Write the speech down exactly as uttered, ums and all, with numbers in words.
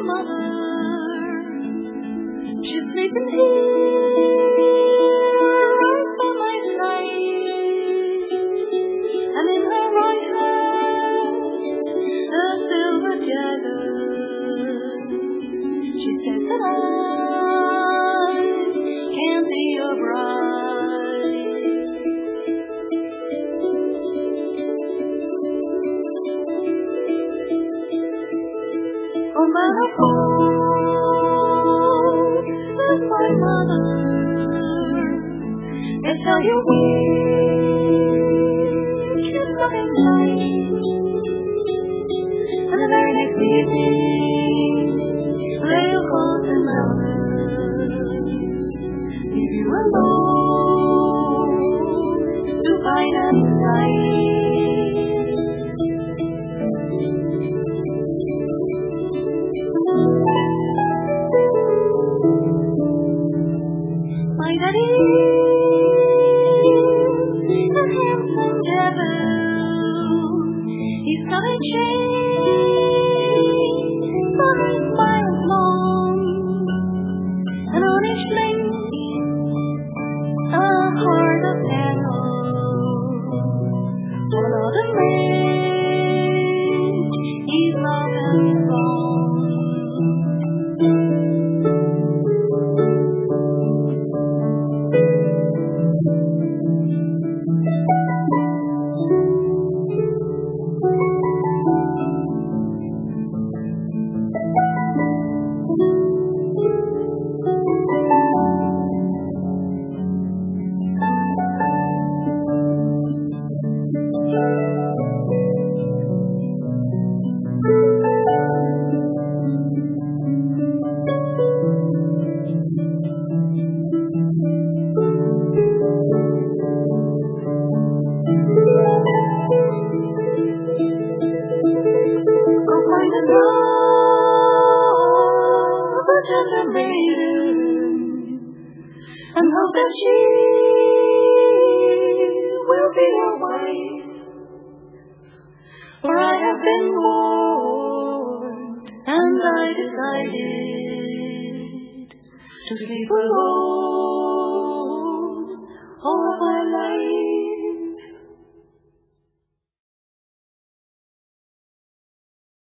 mother. She's sleeping here right by my side, and in her right hand a silver dagger. She says that I can't be your bride. Oh, manifold is my mother. They tell you weak is nothing nice, and the very next evening they'll close the mountain, leave you alone to find at night. My daddy is a handsome devil. He's got a chain forty miles long, and on each link a heart of panel. For another man, he's lost and wrong. Find a love, a tender maiden, and hope that she will be your wife. For I have been warned, and I decided to sleep alone all my life.